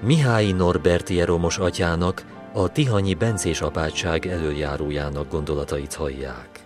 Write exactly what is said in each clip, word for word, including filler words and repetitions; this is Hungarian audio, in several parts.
Mihályi Norbert jeromos atyának, a tihanyi bencés apátság elöljárójának gondolatait hallják.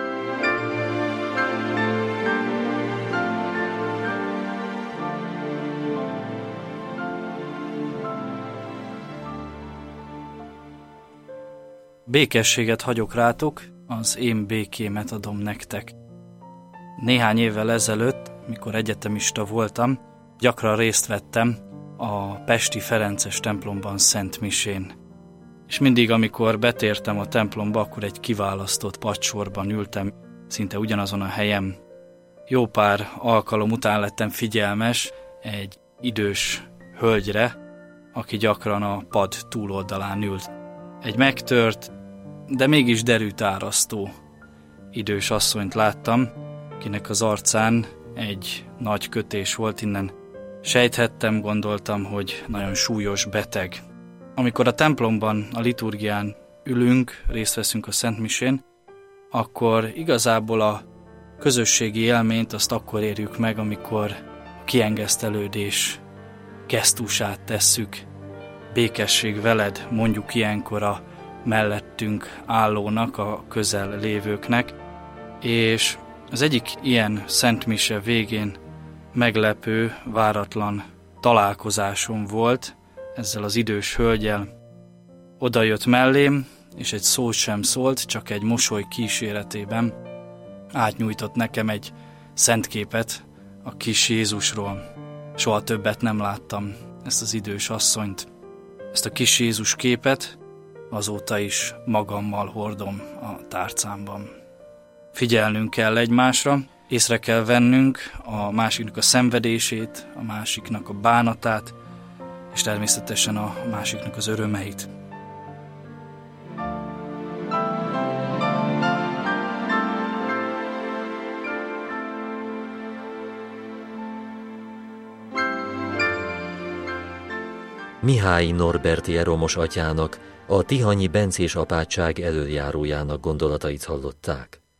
Békességet hagyok rátok, az én békémet adom nektek. Néhány évvel ezelőtt, mikor egyetemista voltam, gyakran részt vettem a pesti ferences templomban szentmisén. És mindig, amikor betértem a templomba, akkor egy kiválasztott padsorban ültem, szinte ugyanazon a helyen. Jó pár alkalom után lettem figyelmes egy idős hölgyre, aki gyakran a pad túloldalán ült. Egy megtört, de mégis derűtárasztó idős asszonyt láttam, kinek az arcán egy nagy kötés volt, innen sejthettem, gondoltam, hogy nagyon súlyos beteg. Amikor a templomban, a liturgián ülünk, részt veszünk a szentmisén, akkor igazából a közösségi élményt azt akkor érjük meg, amikor a kiengesztelődés gesztusát tesszük. Békesség veled, mondjuk ilyenkor a mellettünk állónak, a közel lévőknek, és az egyik ilyen szentmise végén meglepő, váratlan találkozásom volt ezzel az idős hölgyel. Oda jött mellém, és egy szót sem szólt, csak egy mosoly kíséretében átnyújtott nekem egy szentképet a kis Jézusról. Soha többet nem láttam ezt az idős asszonyt. Ezt a kis Jézus képet azóta is magammal hordom a tárcámban. Figyelnünk kell egymásra, észre kell vennünk a másiknak a szenvedését, a másiknak a bánatát, és természetesen a másiknak az örömeit. Mihályi Norbert jeromos atyának, a tihanyi bencés apátság elöljárójának gondolatait hallották.